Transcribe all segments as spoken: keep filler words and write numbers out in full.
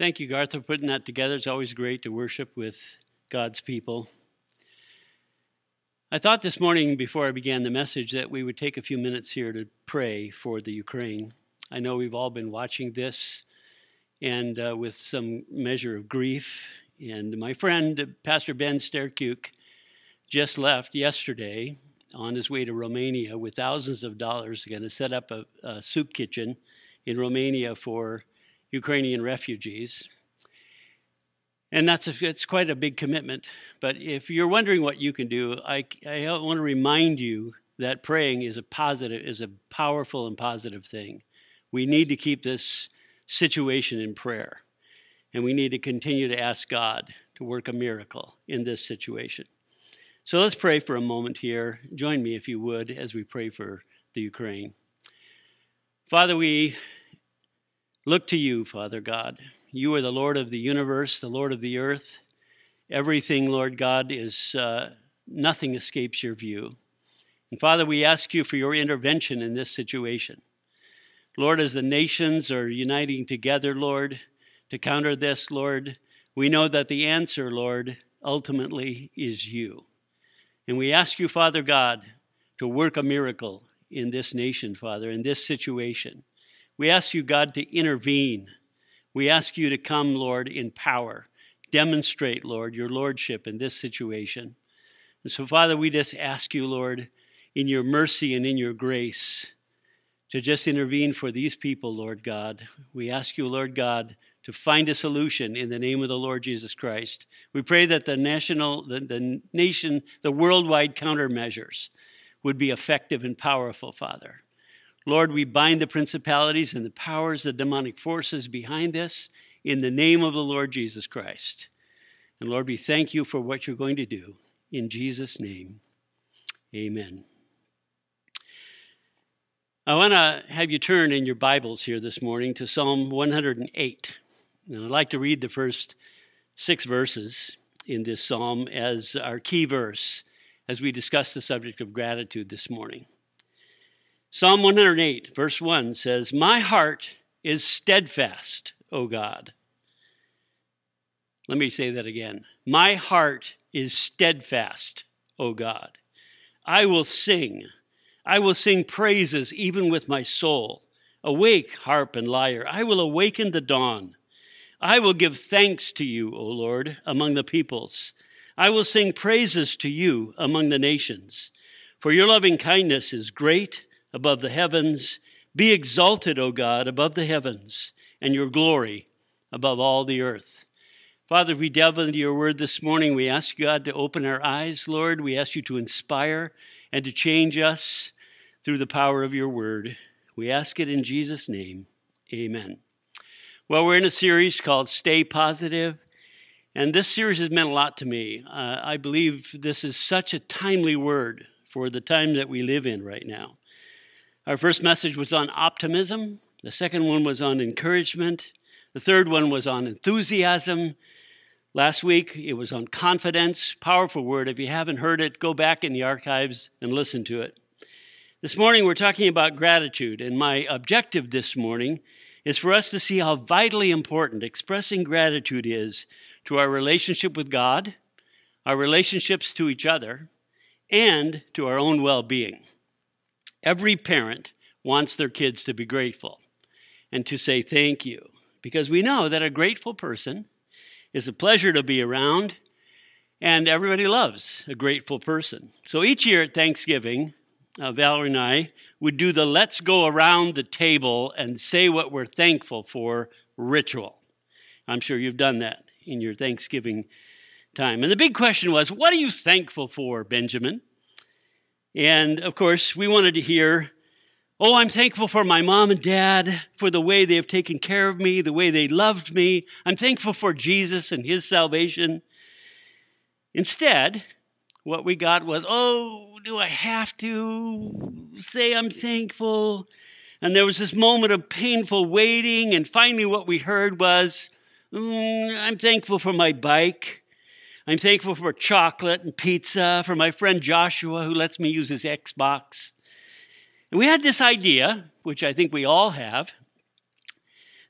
Thank you, Garth, for putting that together. It's always great to worship with God's people. I thought this morning before I began the message that we would take a few minutes here to pray for the Ukraine. I know we've all been watching this and uh, with some measure of grief. And my friend, Pastor Ben Sterkuk, just left yesterday on his way to Romania with thousands of dollars, going to set up a, a soup kitchen in Romania for Ukrainian refugees. And that's a, it's quite a big commitment. But if you're wondering what you can do, I, I want to remind you that praying is a positive, is a powerful and positive thing. We need to keep this situation in prayer. And we need to continue to ask God to work a miracle in this situation. So let's pray for a moment here. Join me, if you would, as we pray for the Ukraine. Father, we look to you, Father God. You are the Lord of the universe, the Lord of the earth. Everything, Lord God, is, uh, nothing escapes your view. And Father, we ask you for your intervention in this situation. Lord, as the nations are uniting together, Lord, to counter this, Lord, we know that the answer, Lord, ultimately is you. And we ask you, Father God, to work a miracle in this nation, Father, in this situation. We ask you, God, to intervene. We ask you to come, Lord, in power. Demonstrate, Lord, your lordship in this situation. And so, Father, we just ask you, Lord, in your mercy and in your grace, to just intervene for these people, Lord God. We ask you, Lord God, to find a solution in the name of the Lord Jesus Christ. We pray that the national, the, the nation, the worldwide countermeasures would be effective and powerful, Father. Lord, we bind the principalities and the powers, the demonic forces behind this in the name of the Lord Jesus Christ. And Lord, we thank you for what you're going to do. In Jesus' name, amen. I want to have you turn in your Bibles here this morning to Psalm one hundred eight. And I'd like to read the first six verses in this psalm as our key verse as we discuss the subject of gratitude this morning. Psalm one hundred eight, verse one says, "My heart is steadfast, O God." Let me say that again. My heart is steadfast, O God. I will sing. I will sing praises even with my soul. Awake, harp and lyre. I will awaken the dawn. I will give thanks to you, O Lord, among the peoples. I will sing praises to you among the nations. For your loving kindness is great above the heavens. Be exalted, O God, above the heavens, and your glory above all the earth. Father, we delve into your word this morning. We ask God to open our eyes, Lord. We ask you to inspire and to change us through the power of your word. We ask it in Jesus' name. Amen. Well, we're in a series called Stay Positive, and this series has meant a lot to me. Uh, I believe this is such a timely word for the time that we live in right now. Our first message was on optimism. The second one was on encouragement. The third one was on enthusiasm. Last week, it was on confidence. Powerful word. If you haven't heard it, go back in the archives and listen to it. This morning, we're talking about gratitude, and my objective this morning is for us to see how vitally important expressing gratitude is to our relationship with God, our relationships to each other, and to our own well-being. Every parent wants their kids to be grateful and to say thank you, because we know that a grateful person is a pleasure to be around, and everybody loves a grateful person. So each year at Thanksgiving, uh, Valerie and I would do the let's go around the table and say what we're thankful for ritual. I'm sure you've done that in your Thanksgiving time. And the big question was, what are you thankful for, Benjamin? And, of course, we wanted to hear, oh, I'm thankful for my mom and dad, for the way they've taken care of me, the way they loved me. I'm thankful for Jesus and his salvation. Instead, what we got was, oh, do I have to say I'm thankful? And there was this moment of painful waiting, and finally what we heard was, mm, I'm thankful for my bike. I'm thankful for chocolate and pizza, for my friend Joshua who lets me use his Xbox. And we had this idea, which I think we all have,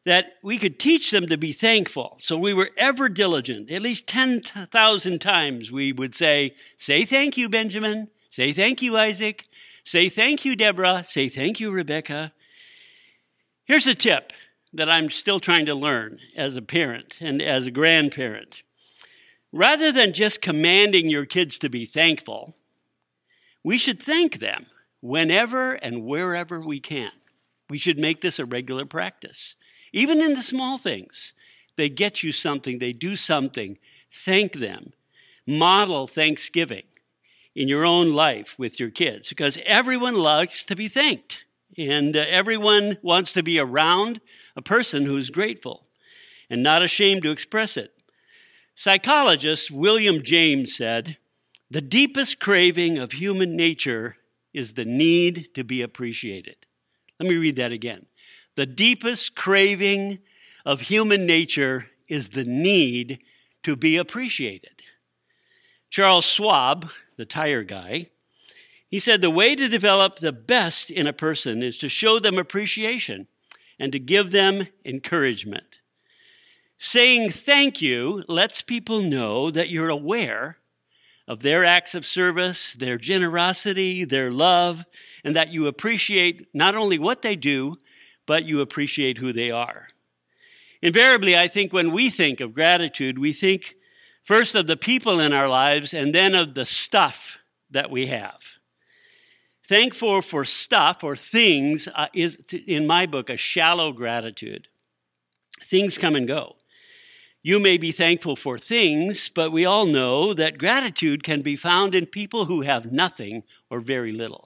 that we could teach them to be thankful. So we were ever diligent. At least ten thousand times we would say, say thank you, Benjamin. Say thank you, Isaac. Say thank you, Deborah. Say thank you, Rebecca. Here's a tip that I'm still trying to learn as a parent and as a grandparent. Rather than just commanding your kids to be thankful, we should thank them whenever and wherever we can. We should make this a regular practice. Even in the small things, they get you something, they do something, thank them. Model thanksgiving in your own life with your kids, because everyone likes to be thanked, and uh, everyone wants to be around a person who's grateful and not ashamed to express it. Psychologist William James said, "The deepest craving of human nature is the need to be appreciated." Let me read that again. The deepest craving of human nature is the need to be appreciated. Charles Schwab, the tire guy, he said the way to develop the best in a person is to show them appreciation and to give them encouragement. Saying thank you lets people know that you're aware of their acts of service, their generosity, their love, and that you appreciate not only what they do, but you appreciate who they are. Invariably, I think when we think of gratitude, we think first of the people in our lives and then of the stuff that we have. Thankful for stuff or things uh, is, in my book, a shallow gratitude. Things come and go. You may be thankful for things, but we all know that gratitude can be found in people who have nothing or very little.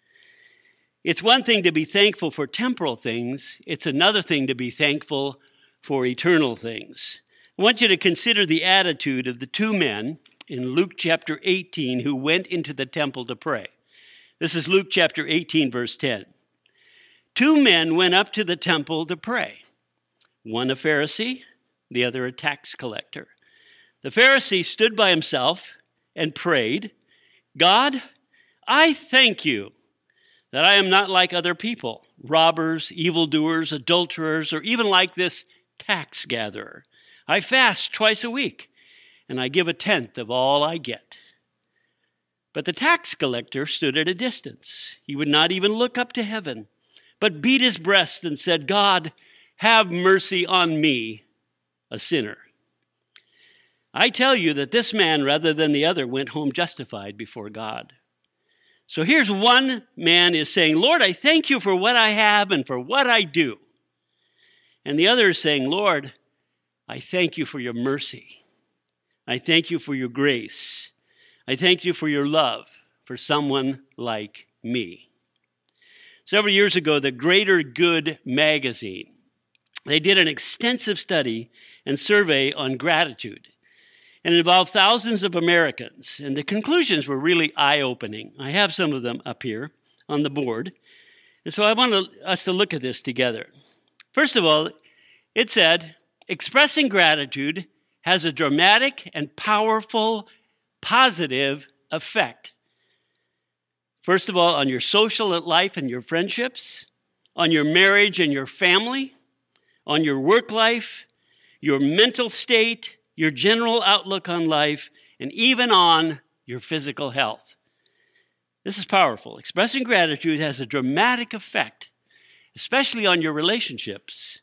It's one thing to be thankful for temporal things. It's another thing to be thankful for eternal things. I want you to consider the attitude of the two men in Luke chapter eighteen who went into the temple to pray. This is Luke chapter eighteen, verse ten. Two men went up to the temple to pray. One a Pharisee, the other a tax collector. The Pharisee stood by himself and prayed, "God, I thank you that I am not like other people, robbers, evildoers, adulterers, or even like this tax gatherer. I fast twice a week, and I give a tenth of all I get." But the tax collector stood at a distance. He would not even look up to heaven, but beat his breast and said, "God, have mercy on me, a sinner." I tell you that this man, rather than the other, went home justified before God. So here's one man is saying, "Lord, I thank you for what I have and for what I do." And the other is saying, "Lord, I thank you for your mercy. I thank you for your grace. I thank you for your love for someone like me." Several years ago, the Greater Good magazine, they did an extensive study and survey on gratitude. And it involved thousands of Americans. And the conclusions were really eye-opening. I have some of them up here on the board. And so I want to, us to look at this together. First of all, it said, expressing gratitude has a dramatic and powerful positive effect. First of all, on your social life and your friendships, on your marriage and your family, on your work life, your mental state, your general outlook on life, and even on your physical health. This is powerful. Expressing gratitude has a dramatic effect, especially on your relationships.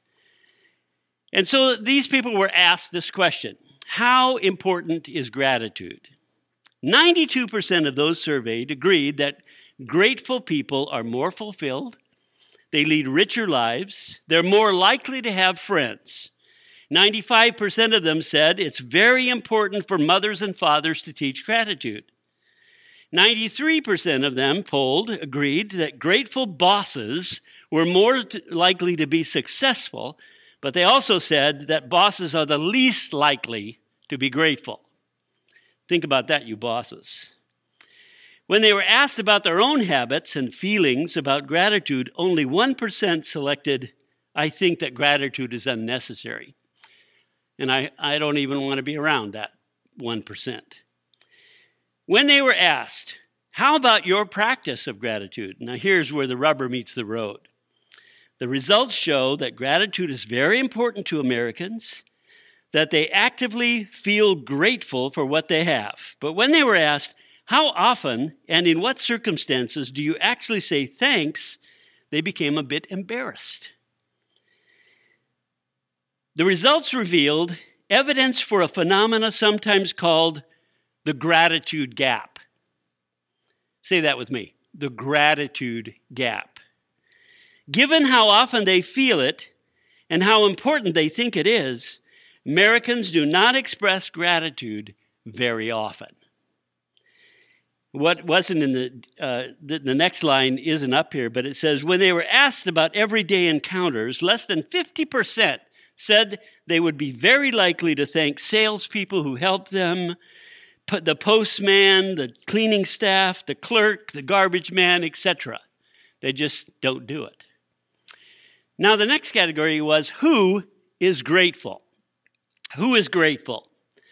And so these people were asked this question: how important is gratitude? ninety-two percent of those surveyed agreed that grateful people are more fulfilled, they lead richer lives, they're more likely to have friends. ninety-five percent of them said it's very important for mothers and fathers to teach gratitude. ninety-three percent of them polled agreed that grateful bosses were more t- likely to be successful, but they also said that bosses are the least likely to be grateful. Think about that, you bosses. When they were asked about their own habits and feelings about gratitude, only one percent selected, "I think that gratitude is unnecessary." And I, I don't even want to be around that one percent. When they were asked, "How about your practice of gratitude?" Now here's where the rubber meets the road. The results show that gratitude is very important to Americans, that they actively feel grateful for what they have. But when they were asked, how often and in what circumstances do you actually say thanks, they became a bit embarrassed. The results revealed evidence for a phenomena sometimes called the gratitude gap. Say that with me, the gratitude gap. Given how often they feel it and how important they think it is, Americans do not express gratitude very often. What wasn't in the, uh, the, the next line isn't up here, but it says, when they were asked about everyday encounters, less than fifty percent said they would be very likely to thank salespeople who helped them, the postman, the cleaning staff, the clerk, the garbage man, et cetera. They just don't do it. Now, the next category was, who is grateful? Who is grateful?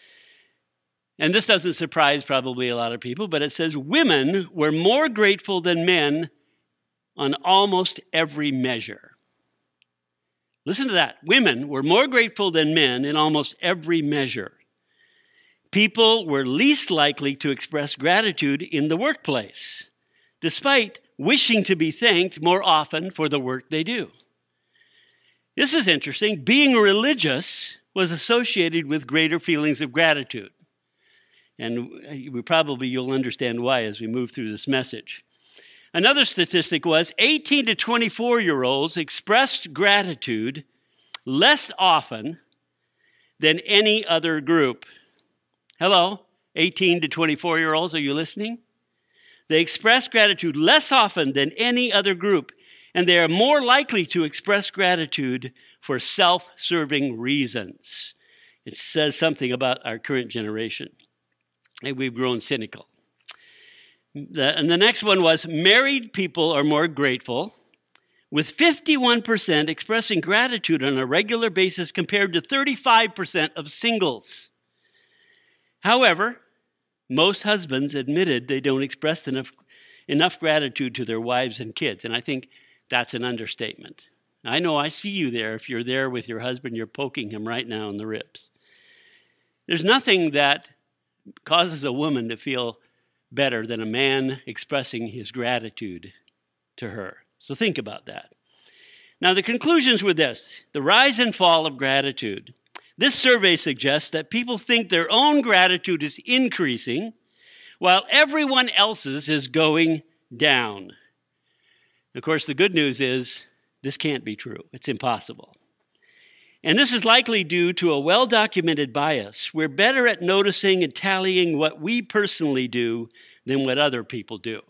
And this doesn't surprise probably a lot of people, but it says women were more grateful than men on almost every measure. Listen to that. Women were more grateful than men in almost every measure. People were least likely to express gratitude in the workplace, despite wishing to be thanked more often for the work they do. This is interesting. Being religious was associated with greater feelings of gratitude. And we probably you'll understand why as we move through this message. Another statistic was eighteen to twenty-four-year-olds expressed gratitude less often than any other group. Hello, eighteen to twenty-four-year-olds, are you listening? They express gratitude less often than any other group, and they are more likely to express gratitude for self-serving reasons. It says something about our current generation. And we've grown cynical. The, and the next one was married people are more grateful, with fifty-one percent expressing gratitude on a regular basis compared to thirty-five percent of singles. However, most husbands admitted they don't express enough, enough gratitude to their wives and kids, and I think that's an understatement. I know I see you there. If you're there with your husband, you're poking him right now in the ribs. There's nothing that causes a woman to feel better than a man expressing his gratitude to her. So think about that. Now, the conclusions were this: the rise and fall of gratitude. This survey suggests that people think their own gratitude is increasing while everyone else's is going down. Of course, the good news is this can't be true. It's impossible. And this is likely due to a well-documented bias. We're better at noticing and tallying what we personally do than what other people do.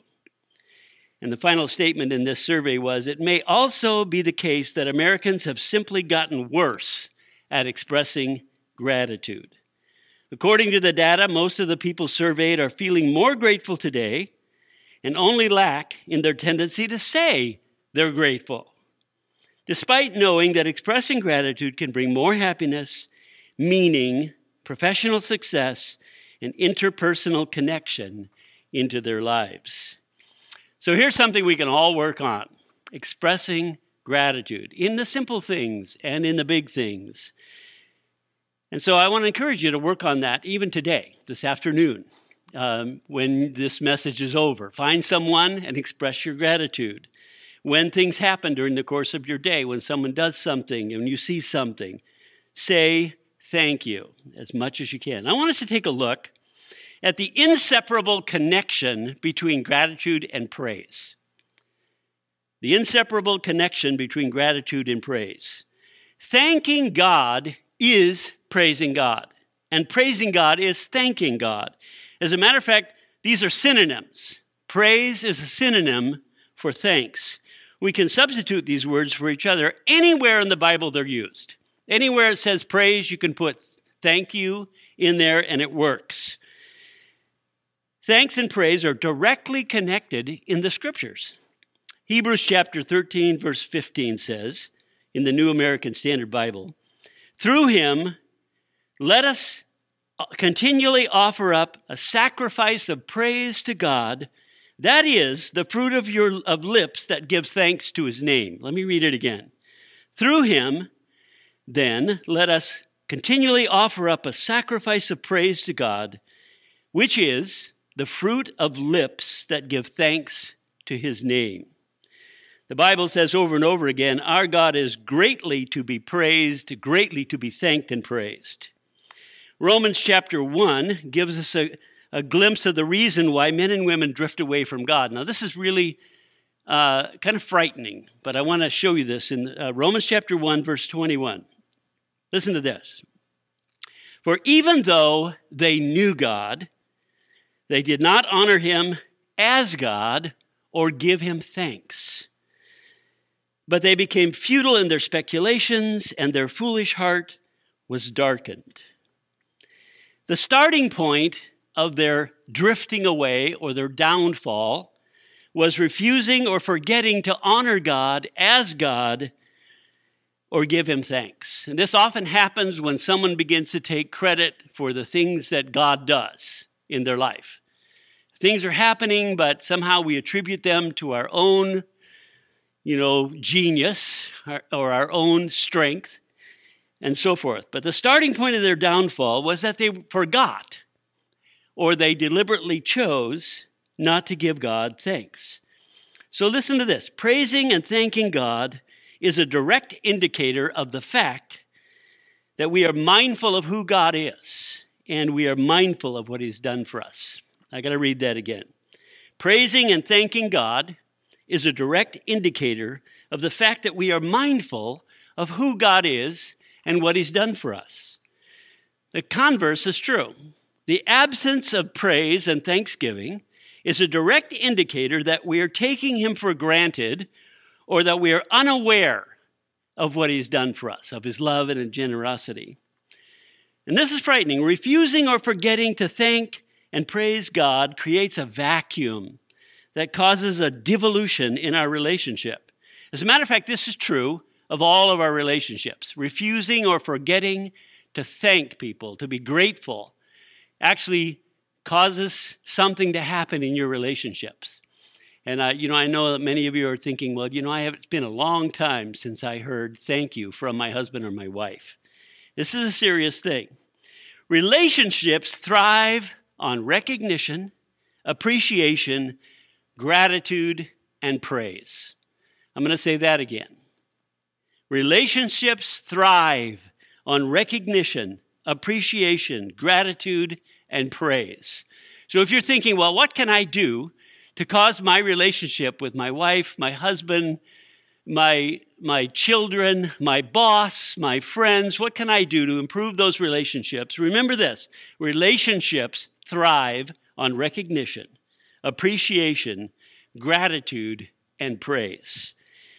And the final statement in this survey was, it may also be the case that Americans have simply gotten worse at expressing gratitude. According to the data, most of the people surveyed are feeling more grateful today and only lack in their tendency to say they're grateful, despite knowing that expressing gratitude can bring more happiness, meaning, professional success, and interpersonal connection into their lives. So here's something we can all work on: expressing gratitude in the simple things and in the big things. And so I want to encourage you to work on that even today, this afternoon, um, when this message is over. Find someone and express your gratitude. When things happen during the course of your day, when someone does something and you see something, say thank you as much as you can. I want us to take a look at the inseparable connection between gratitude and praise. The inseparable connection between gratitude and praise. Thanking God is praising God, and praising God is thanking God. As a matter of fact, these are synonyms. Praise is a synonym for thanks. We can substitute these words for each other anywhere in the Bible they're used. Anywhere it says praise, you can put thank you in there and it works. Thanks and praise are directly connected in the Scriptures. Hebrews chapter thirteen, verse fifteen says, in the New American Standard Bible, through him, let us continually offer up a sacrifice of praise to God. That is the fruit of your of lips that gives thanks to his name. Let me read it again. Through him, then, let us continually offer up a sacrifice of praise to God, which is the fruit of lips that give thanks to his name. The Bible says over and over again, our God is greatly to be praised, greatly to be thanked and praised. Romans chapter one gives us a, a glimpse of the reason why men and women drift away from God. Now, this is really uh, kind of frightening, but I want to show you this in uh, Romans chapter one, verse twenty-one. Listen to this. For even though they knew God, they did not honor him as God or give him thanks. But they became futile in their speculations, and their foolish heart was darkened. The starting point of their drifting away or their downfall was refusing or forgetting to honor God as God or give him thanks. And this often happens when someone begins to take credit for the things that God does in their life. Things are happening, but somehow we attribute them to our own, you know, genius or, or our own strength and so forth. But the starting point of their downfall was that they forgot or they deliberately chose not to give God thanks. So listen to this. Praising and thanking God is a direct indicator of the fact that we are mindful of who God is and we are mindful of what he's done for us. I got to read that again. Praising and thanking God is a direct indicator of the fact that we are mindful of who God is and what he's done for us. The converse is true. The absence of praise and thanksgiving is a direct indicator that we are taking him for granted or that we are unaware of what he's done for us, of his love and generosity. And this is frightening. Refusing or forgetting to thank and praise God creates a vacuum that causes a devolution in our relationship. As a matter of fact, this is true of all of our relationships. Refusing or forgetting to thank people, to be grateful, actually causes something to happen in your relationships. And, uh, you know, I know that many of you are thinking, well, you know, I have, it's been a long time since I heard thank you from my husband or my wife. This is a serious thing. Relationships thrive on recognition, appreciation, gratitude, and praise. I'm going to say that again. Relationships thrive on recognition, appreciation, gratitude, and praise. So if you're thinking, well, what can I do to cause my relationship with my wife, my husband, my, my children, my boss, my friends, what can I do to improve those relationships? Remember this, relationships thrive on recognition, appreciation, gratitude, and praise.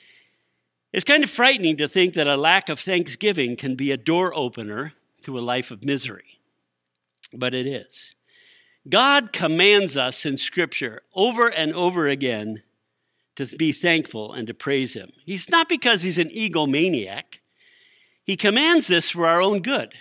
It's kind of frightening to think that a lack of thanksgiving can be a door opener to a life of misery, but it is. God commands us in Scripture over and over again to be thankful and to praise him. He's not because he's an egomaniac. He commands this for our own good.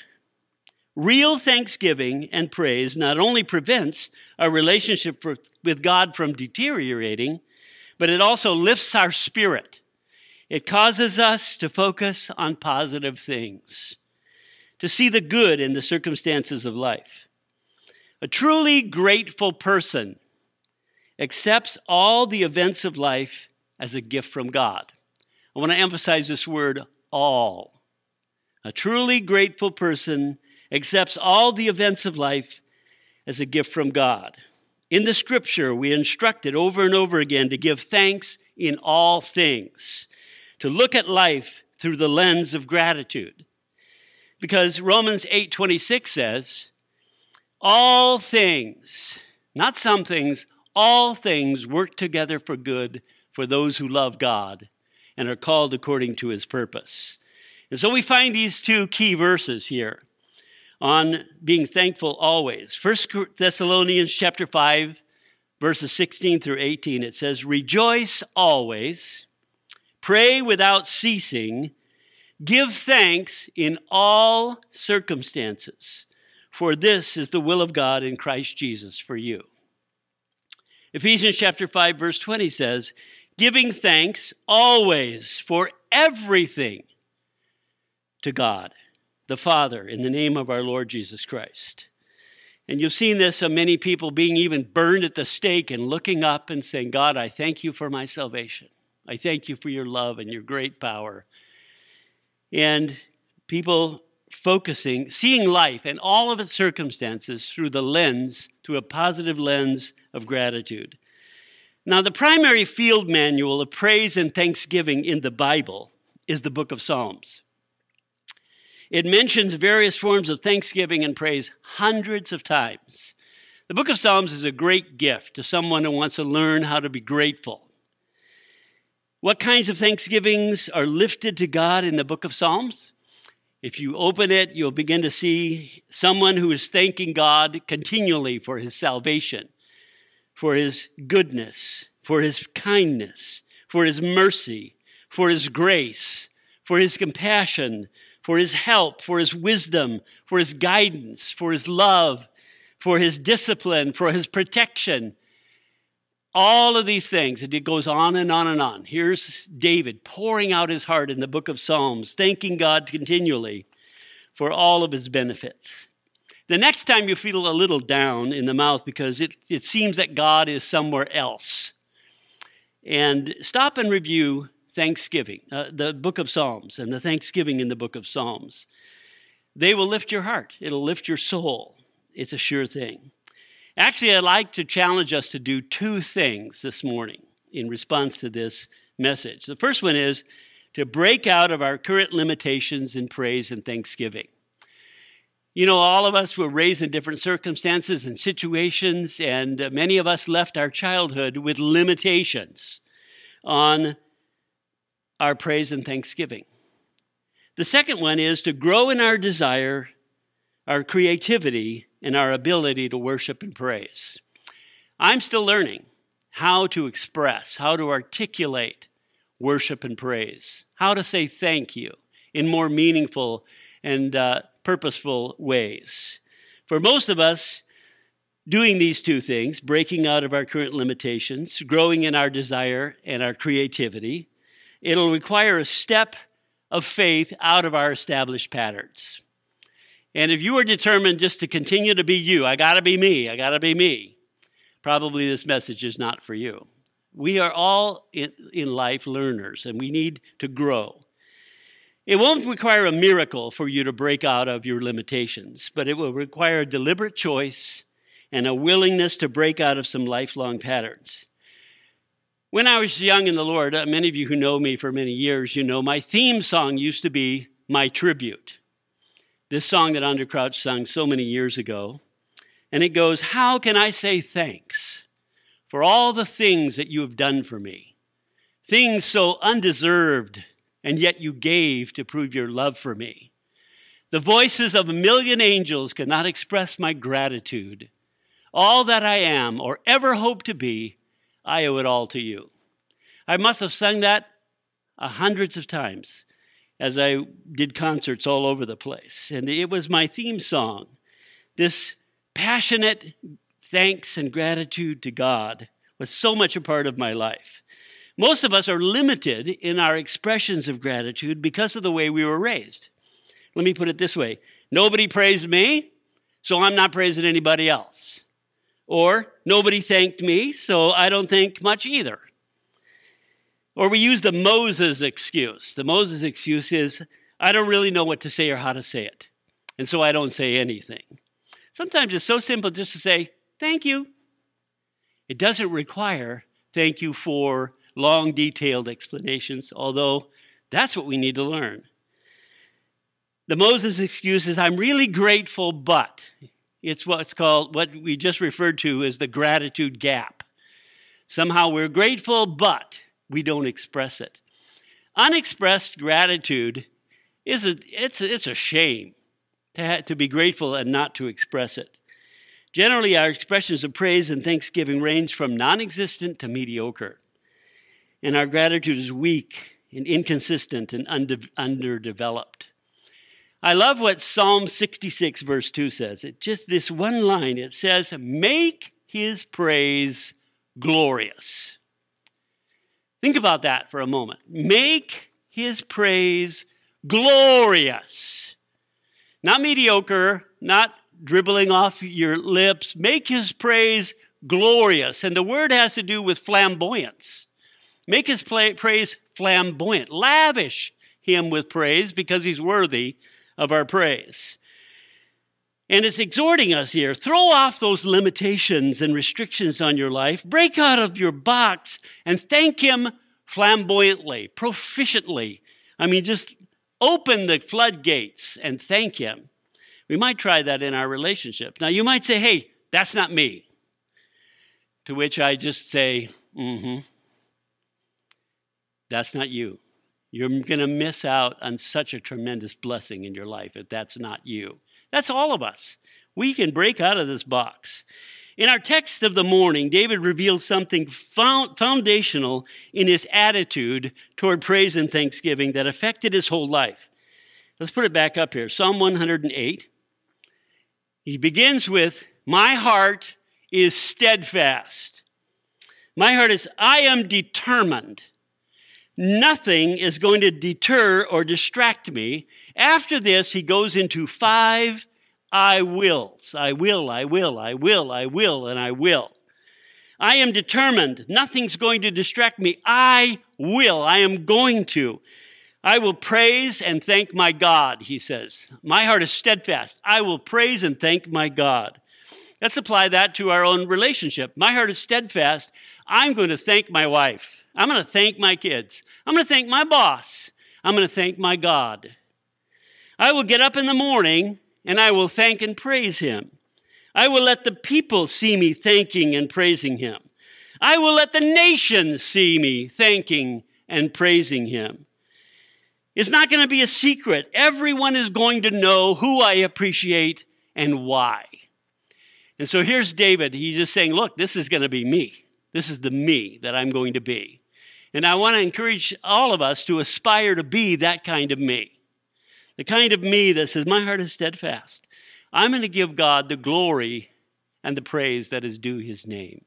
Real thanksgiving and praise not only prevents our relationship for, with God from deteriorating, but it also lifts our spirit. It causes us to focus on positive things, to see the good in the circumstances of life. A truly grateful person accepts all the events of life as a gift from God. I want to emphasize this word, all. A truly grateful person accepts all the events of life as a gift from God. In the Scripture, we are instructed over and over again to give thanks in all things, to look at life through the lens of gratitude. Because Romans eight twenty-six says, all things, not some things, all things work together for good for those who love God and are called according to his purpose. And so we find these two key verses here on being thankful always. First Thessalonians chapter five, verses sixteen through eighteen, it says, rejoice always, pray without ceasing, give thanks in all circumstances, for this is the will of God in Christ Jesus for you. Ephesians chapter five, verse twenty says, giving thanks always for everything to God, the Father, in the name of our Lord Jesus Christ. And you've seen this of many people being even burned at the stake and looking up and saying, God, I thank you for my salvation. I thank you for your love and your great power. And people focusing, seeing life and all of its circumstances through the lens, through a positive lens of gratitude. Now, the primary field manual of praise and thanksgiving in the Bible is the book of Psalms. It mentions various forms of thanksgiving and praise hundreds of times. The book of Psalms is a great gift to someone who wants to learn how to be grateful. What kinds of thanksgivings are lifted to God in the book of Psalms? If you open it, you'll begin to see someone who is thanking God continually for his salvation, for his goodness, for his kindness, for his mercy, for his grace, for his compassion, for his help, for his wisdom, for his guidance, for his love, for his discipline, for his protection. All of these things, and it goes on and on and on. Here's David pouring out his heart in the book of Psalms, thanking God continually for all of his benefits. The next time you feel a little down in the mouth because it, it seems that God is somewhere else, and stop and review Thanksgiving, uh, the book of Psalms, and the Thanksgiving in the book of Psalms. They will lift your heart. It'll lift your soul. It's a sure thing. Actually, I'd like to challenge us to do two things this morning in response to this message. The first one is to break out of our current limitations in praise and thanksgiving. You know, all of us were raised in different circumstances and situations, and many of us left our childhood with limitations on our praise and thanksgiving. The second one is to grow in our desire, our creativity, and our ability to worship and praise. I'm still learning how to express, how to articulate worship and praise, how to say thank you in more meaningful and uh, purposeful ways. For most of us, doing these two things, breaking out of our current limitations, growing in our desire and our creativity, it'll require a step of faith out of our established patterns. And if you are determined just to continue to be you, I got to be me, I got to be me, probably this message is not for you. We are all in, in life learners, and we need to grow. It won't require a miracle for you to break out of your limitations, but it will require a deliberate choice and a willingness to break out of some lifelong patterns. When I was young in the Lord, uh, many of you who know me for many years, you know my theme song used to be My Tribute. This song that Under Crouch sung so many years ago. And it goes, how can I say thanks for all the things that you have done for me? Things so undeserved, and yet you gave to prove your love for me. The voices of a million angels cannot express my gratitude. All that I am or ever hope to be, I owe it all to you. I must have sung that uh, hundreds of times as I did concerts all over the place. And it was my theme song. This passionate thanks and gratitude to God was so much a part of my life. Most of us are limited in our expressions of gratitude because of the way we were raised. Let me put it this way. Nobody praised me, so I'm not praising anybody else. Or nobody thanked me, so I don't thank much either. Or we use the Moses excuse. The Moses excuse is, I don't really know what to say or how to say it, and so I don't say anything. Sometimes it's so simple just to say, thank you. It doesn't require thank you for long, detailed explanations, although that's what we need to learn. The Moses excuse is, I'm really grateful, but... It's what's called, what we just referred to as the gratitude gap. Somehow we're grateful, but we don't express it. Unexpressed gratitude is a, it's, a, it's a shame to, ha- to be grateful and not to express it. Generally, our expressions of praise and thanksgiving range from non-existent to mediocre. And our gratitude is weak and inconsistent and unde- underdeveloped. I love what Psalm sixty-six verse two says. It just this one line, it says, make his praise glorious. Think about that for a moment. Make his praise glorious. Not mediocre, not dribbling off your lips. Make his praise glorious. And the word has to do with flamboyance. Make his praise flamboyant. Lavish him with praise because he's worthy of our praise. And it's exhorting us here. Throw off those limitations and restrictions on your life. Break out of your box and thank him flamboyantly, proficiently. I mean, just open the floodgates and thank him. We might try that in our relationships. Now, you might say, hey, that's not me. To which I just say, mm-hmm. That's not you. You're going to miss out on such a tremendous blessing in your life if that's not you. That's all of us. We can break out of this box. In our text of the morning, David revealed something foundational in his attitude toward praise and thanksgiving that affected his whole life. Let's put it back up here. Psalm one hundred eight. He begins with, my heart is steadfast. My heart is, I am determined. Nothing is going to deter or distract me. After this, he goes into five I wills. I will, I will, I will, I will, and I will. I am determined. Nothing's going to distract me. I will. I am going to. I will praise and thank my God, he says. My heart is steadfast. I will praise and thank my God. Let's apply that to our own relationship. My heart is steadfast. I'm going to thank my wife. I'm going to thank my kids. I'm going to thank my boss. I'm going to thank my God. I will get up in the morning and I will thank and praise him. I will let the people see me thanking and praising him. I will let the nations see me thanking and praising him. It's not going to be a secret. Everyone is going to know who I appreciate and why. And so here's David. He's just saying, look, this is going to be me. This is the me that I'm going to be. And I want to encourage all of us to aspire to be that kind of me. The kind of me that says, my heart is steadfast. I'm going to give God the glory and the praise that is due his name.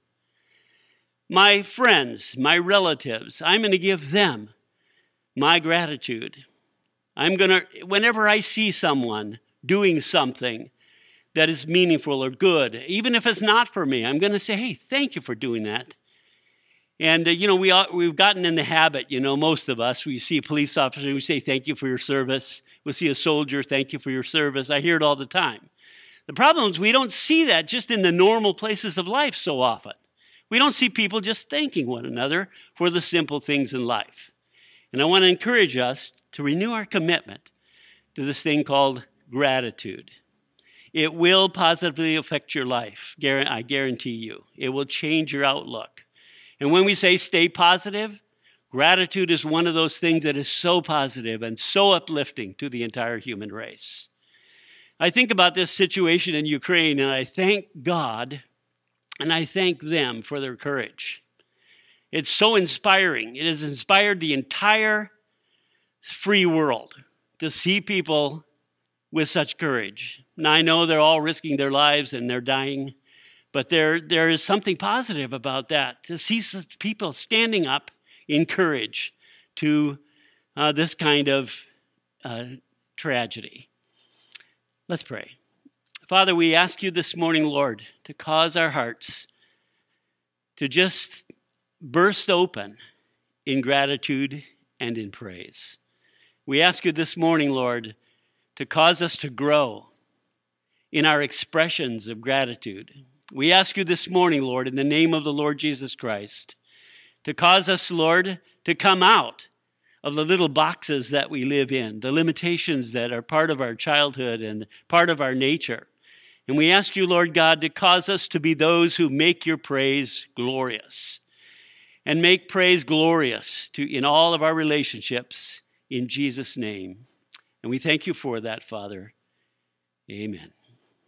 My friends, my relatives, I'm going to give them my gratitude. I'm going to, whenever I see someone doing something that is meaningful or good, even if it's not for me, I'm going to say, hey, thank you for doing that. And, uh, you know, we all, we've gotten in the habit, you know, most of us, we see a police officer, we say, thank you for your service. We'll see a soldier, thank you for your service. I hear it all the time. The problem is we don't see that just in the normal places of life so often. We don't see people just thanking one another for the simple things in life. And I want to encourage us to renew our commitment to this thing called gratitude. It will positively affect your life, I guarantee you. It will change your outlook. And when we say stay positive, gratitude is one of those things that is so positive and so uplifting to the entire human race. I think about this situation in Ukraine, and I thank God, and I thank them for their courage. It's so inspiring. It has inspired the entire free world to see people with such courage. Now, I know they're all risking their lives and they're dying, but there, there is something positive about that, to see such people standing up in courage to uh, this kind of uh, tragedy. Let's pray. Father, we ask you this morning, Lord, to cause our hearts to just burst open in gratitude and in praise. We ask you this morning, Lord, to cause us to grow in our expressions of gratitude. We ask you this morning, Lord, in the name of the Lord Jesus Christ, to cause us, Lord, to come out of the little boxes that we live in, the limitations that are part of our childhood and part of our nature. And we ask you, Lord God, to cause us to be those who make your praise glorious and make praise glorious to in all of our relationships in Jesus' name. And we thank you for that, Father. Amen.